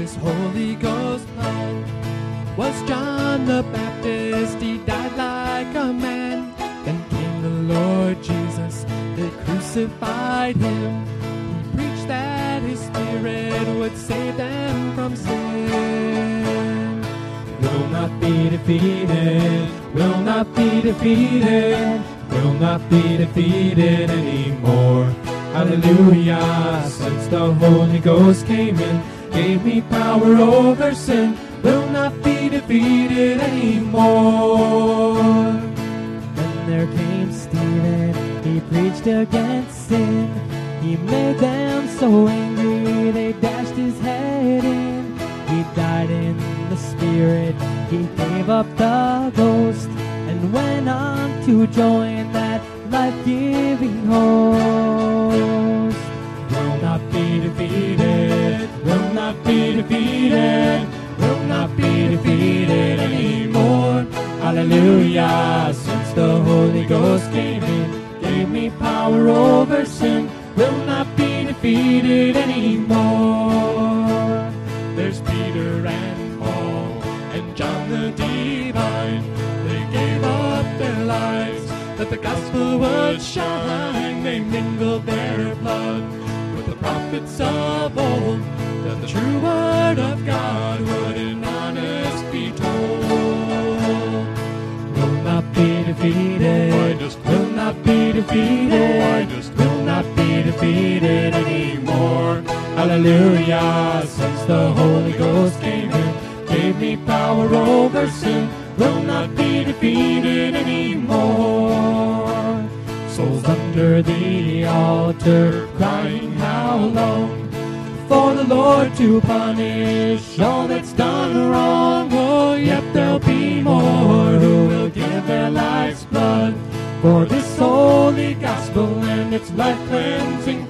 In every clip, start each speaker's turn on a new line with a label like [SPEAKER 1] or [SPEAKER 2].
[SPEAKER 1] this Holy Ghost blood was John the Baptist. He died like a man. Then came the Lord Jesus. They crucified him. He preached that his spirit would save them from sin. Will not be defeated. Will not be defeated. Will not be defeated anymore. Hallelujah. Since the Holy Ghost came in, gave me power over sin. Will not be defeated anymore. Then there came Stephen. He preached against sin. He made them so angry they dashed his head in. He died in the spirit. He gave up the ghost and went on to join that life-giving host. Will not be defeated. Will not be defeated. Will not be defeated anymore. Hallelujah. Since the Holy Ghost came in, gave me power over sin. Will not be defeated anymore. There's Peter and Paul and John the Divine. They gave up their lives that the gospel would shine. They mingled their blood with the prophets of old, that the true word of God would in honest be told. Will not be defeated. Will not be defeated. Will not be defeated anymore. Hallelujah. Since the Holy Ghost came in, gave me power over sin. Will not be defeated anymore. Souls under the altar crying how long for the Lord to punish all that's done wrong. Oh, yet there'll be more who will give their life's blood for this holy gospel and its life-cleansing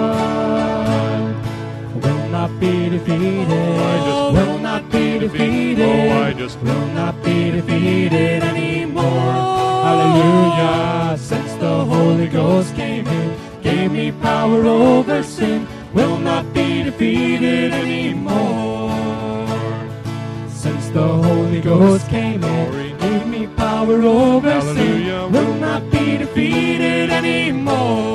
[SPEAKER 1] flood. Will not be defeated. Will not be defeated. Will not be defeated anymore. Hallelujah. Since the Holy Ghost came in, gave me power over sin. Will not be defeated anymore. Since the Holy Ghost came in, gave me power over sin. Will not be defeated anymore.